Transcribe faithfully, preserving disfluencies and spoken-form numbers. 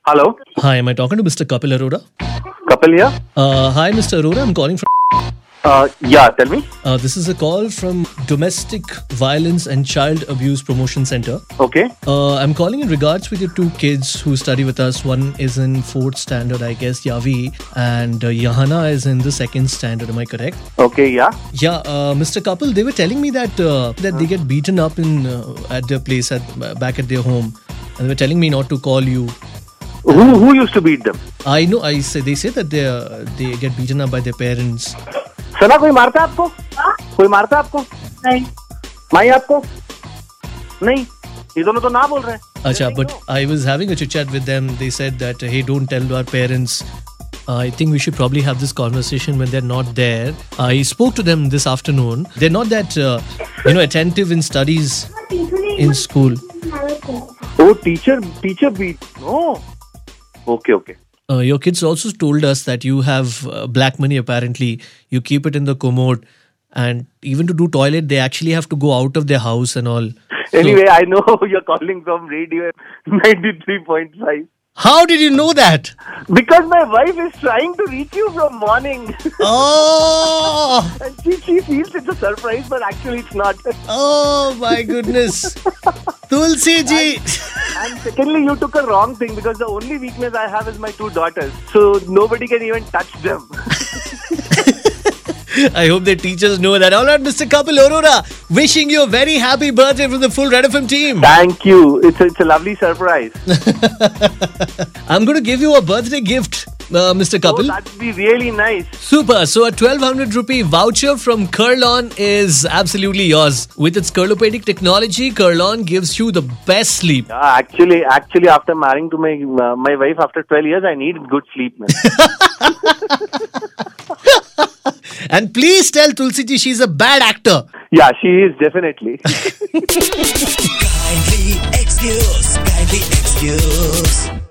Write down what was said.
Hello. Hi, am I talking to Mister Kapil Arora? Kapil here. Uh, hi, Mister Arora. I'm calling from. Uh, yeah, tell me. Uh, this is a call from Domestic Violence and Child Abuse Promotion Center. Okay. Uh, I'm calling in regards with your two kids who study with us. One is in fourth standard, I guess, Yavi, and uh, Yahana is in the second standard. Am I correct? Okay, yeah. Yeah, uh, Mister Kapil, they were telling me that uh, that they get beaten up in uh, at their place at back at their home, and they were telling me not to call you. Who who used to beat them? I know. I say they say that they uh, they get beaten up by their parents. सना कोई मारता है आपको? कोई मारता है आपको? नहीं. माई आपको? नहीं. ये दोनों तो ना बोल रहे हैं. Acha, but I was having a chit chat with them. They said that hey, don't tell our parents. Uh, I think we should probably have this conversation when they're not there. I spoke to them this afternoon. They're not that uh, you know attentive in studies in school. Oh, teacher teacher beat. Oh. Okay, okay. Uh, your kids also told us that you have uh, black money apparently. You keep it in the commode, and even to do toilet, they actually have to go out of their house and all. So, Anyway, I know you're calling from Radio ninety-three point five. how did you know that? Because my wife is trying to reach you from morning. Oh, And she, she feels it's a surprise, but actually it's not. oh my goodness, Tulsi ji. And secondly, you took a wrong thing because the only weakness I have is my two daughters. So nobody can even touch them. I hope their teachers know that. All right, Mister Kapil Arora, wishing you a very happy birthday from the full Red F M team. Thank you. It's a, it's a lovely surprise. I'm going to give you a birthday gift, uh, Mister Oh, Kapil. that'd be really nice. Super. So a twelve hundred rupee voucher from Kurlon is absolutely yours. With its Curlopedic technology, Kurlon gives you the best sleep. Yeah, actually, actually, after marrying to my uh, my wife after twelve years, I need good sleep, man. And please tell Tulsi ji she's a bad actor. Yeah, she is definitely. Kindly excuse, kindly excuse.